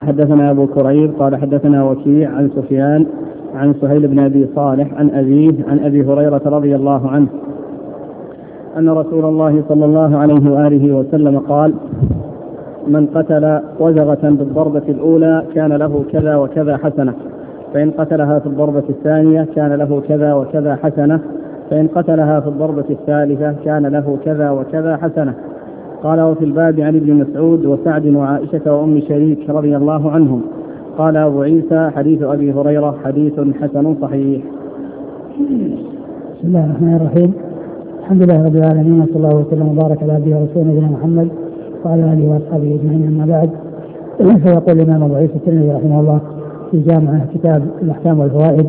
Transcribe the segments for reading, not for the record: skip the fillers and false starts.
حدثنا أبو كريب قال حدثنا وكيع عن سفيان عن سهيل بن أبي صالح عن أبيه عن أبي هريرة رضي الله عنه أن رسول الله صلى الله عليه وآله وسلم قال: من قتل وزغة بالضربة الأولى كان له كذا وكذا حسنة، فإن قتلها في الضربة الثانية كان له كذا وكذا حسنة، فإن قتلها في الضربة الثالثة كان له كذا وكذا حسنة. قال: وفي الباب عن ابن مسعود وسعد وعائشة وأم شريك رضي الله عنهم. قال أبو عيسى: حديث أبي هريرة حديث حسن صحيح. بسم الله الرحمن الرحيم. الحمد لله رب العالمين، وصلى الله وسلم وبارك على عبده ورسوله نبينا محمد وعلى آله وأصحابه أجمعين، أما بعد. فيقول الإمام أبو عيسى الترمذي رحمه الله في جامع كتاب الأحكام والفوائد: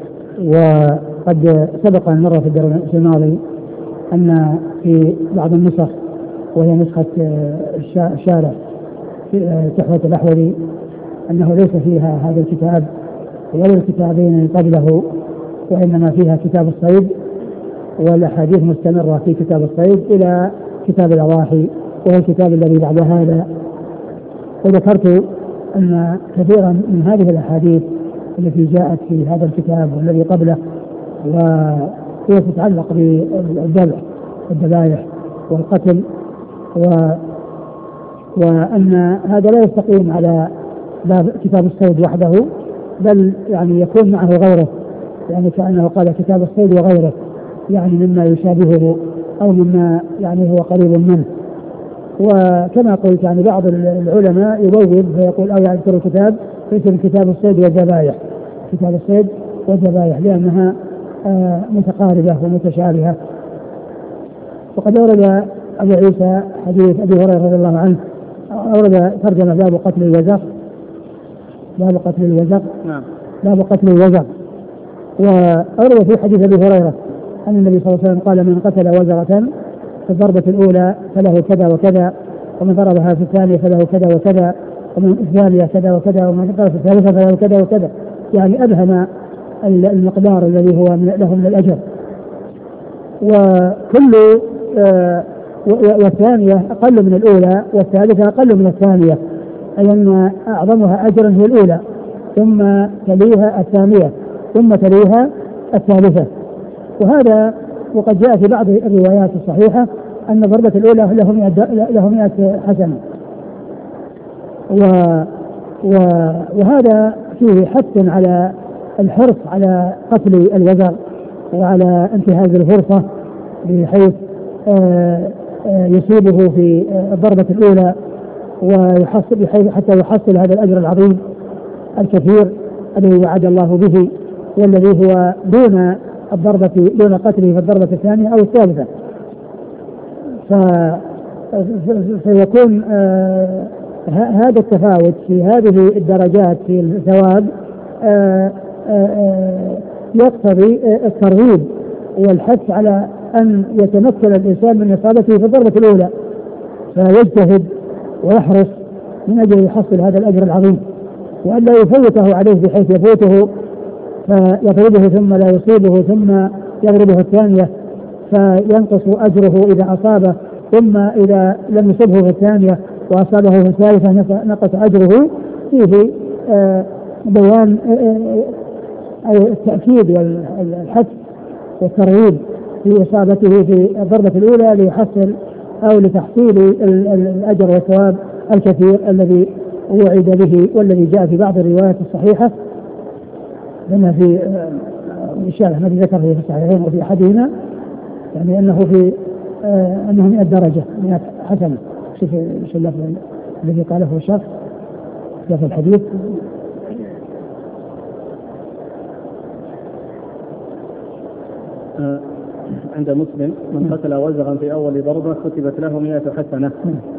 وقد سبق أن مر في الدرس الماضي أن في بعض النسخ، وهي نسخة الشارع في تحفة الأحوذي، أنه ليس فيها هذا الكتاب ولا الكتابين قبله، وإنما فيها كتاب الصيد، والأحاديث مستمرة في كتاب الصيد إلى كتاب الأضاحي، وهو الكتاب الذي بعد هذا. وذكرت أن كثيرا من هذه الأحاديث التي جاءت في هذا الكتاب والذي قبله وهي تتعلق بالذبح والذبائح والقتل، وأن هذا لا يستقيم على باب كتاب الصيد وحده، بل يعني يكون معه غيره، يعني كأنه قال كتاب الصيد وغيره، يعني مما يشابهه أو مما يعني هو قريب منه. وكما قلت يعني بعض العلماء يبوب فيقول أو يذكر الكتاب اسم كتاب الصيد والذبائح، كتاب الصيد والذبائح، لأنها متقاربة ومتشابهة. وقد أورد أبو عيسى حديث أبي هريرة رضي الله عنه، أورد ترجمة باب قتل الوزغ، باب قتل الوزغ، باب قتل الوزغ. وأورد في حديث أبي هريرة أن النبي صلى الله عليه وسلم قال: من قتل وزغة في الضربة الأولى فله كذا وكذا، ومن ضربها في الثانية فله كذا وكذا، ومن الثانية كذا وكذا، ومن ضربها في الثالثة فله كذا وكذا، يعني أبهم المقدار الذي هو له من الأجر. وكل والثانية أقل من الأولى، والثالثة أقل من الثانية، أي أن أعظمها أجرا هي الأولى، ثم تليها الثانية، ثم تليها الثالثة. وهذا وقد جاء في بعض الروايات الصحيحة أن الضربة الأولى له 100 حسنة. وهذا فيه حث على الحرص على قتل الوزغ وعلى انتهاز الفرصة بحيث يصيبه في الضربة الأولى ويحصل حتى يحصل هذا الأجر العظيم الكثير الذي وعد الله به، والذي هو دون قتله في الضربة الثانية أو الثالثة. فيكون هذا التفاوت في هذه الدرجات في الثواب يقتضي الترغيب والحث على أن يتمكن الإنسان من إصابته في الضربة الأولى، فيجتهد ويحرص من أجل يحصل هذا الأجر العظيم، وأن لا يفوته عليه بحيث يفوته فيضربه ثم لا يصيبه، ثم يضربه الثانية فينقص أجره إذا أصابه، ثم إذا لم يصبه في الثانية وأصابه في الثالثة نقص أجره. فيه بيان التأكيد والحث والترغيب في إصابته في الضربة الأولى ليحصل أو لتحصيل الأجر والثواب الكثير الذي وعد به، والذي جاء في بعض الروايات الصحيحة لما في إشارة الذي ذكر في الصحيحين وفي أحدهما يعني أنه 100 درجة 100 حسنة. شوف اللفظ الذي قاله الشخص في الحديث: عند مسلم: من قتل وزغا في أول ضربة كتبت له 100 حسنة.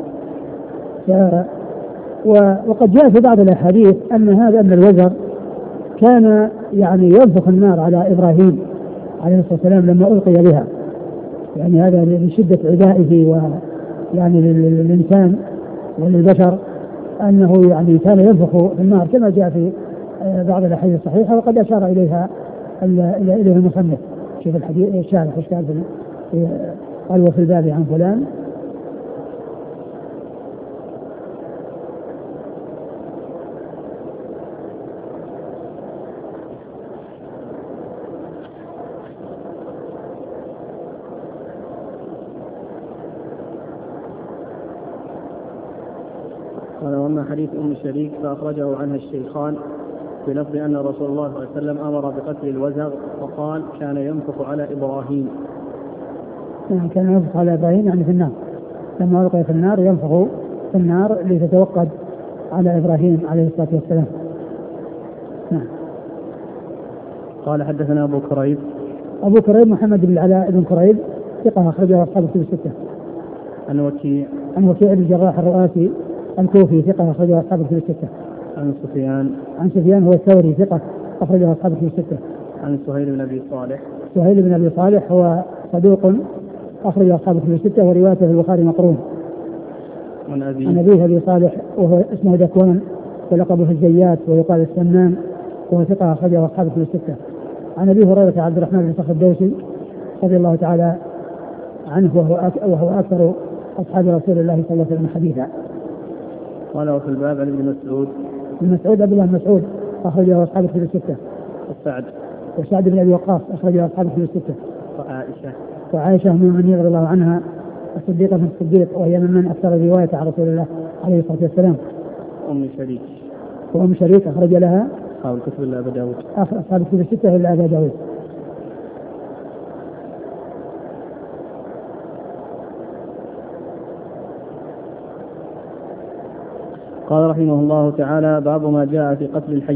وقد جاء في بعض الأحاديث أن الوزغ كان يعني ينفخ النار على إبراهيم عليه الصلاة والسلام لما ألقي بها، يعني هذا لشدة عدائه ويعني للإنسان وللبشر، أنه يعني كان ينفخ في النار كما جاء في بعض الأحاديث الصحيحة، وقد أشار إليه المصنف. شوف الحديث الشارح ايش قال قال: وفي الباب عن فلان قال وأما حديث أم شريك فأخرجه عنها الشيخان بلفظ أن رسول الله صلى الله عليه وسلم أمر بقتل الوزغ وقال كان ينفخ على إبراهيم. يعني كان ينفخ على إبراهيم يعني في النار، لما ألقي في النار ينفخ في النار لتتوقد على إبراهيم عليه الصلاة والسلام. نعم. قال حدثنا أبو كريب. أبو كريب محمد بن العلاء بن كريب ثقة أخرجه أصحاب الكتب الستة. عن وكيع. عن وكيع بن الجراح الرؤاسي الكوفي ثقة أخرجه أصحاب الكتب الستة. عن سفيان. عن سفيان هو الثوري ثقة أخرجه أصحاب الكتب الستة. عن سهيل بن أبي صالح. سهيل بن أبي صالح هو صدوق أخرج أصحاب الكتب الستة وروايته في البخاري مقرون. عن أبيه أبي صالح وهو اسمه ذكوان ولقبه الزيات ويقال السنان وهو ثقة أخرجه أصحاب الكتب الستة. عن أبي هريرة عبد الرحمن بن صخر الدوسي رضي الله تعالى عنه وهو أكثر أصحاب رسول الله صلى الله عليه وسلم حديثا. قال وفي الباب عن ابن مسعود. ابن مسعود عبد الله بن مسعود أخرجه أصحاب الكتب الستة. وسعد بن أبي وقاص أخرجه أصحاب الكتب الستة. وعائشة أم المؤمنين رضي الله عنها الصديقة بنت الصديق وهي ممن أكثر رواية عن رسول الله عليه الصلاة والسلام. وأم شريك أخرج لها أصحاب الكتب إلا أبا داود. أصحاب الكتب الستة إلا أبا داود. قال رحمه الله تعالى باب ما جاء في قتل الحي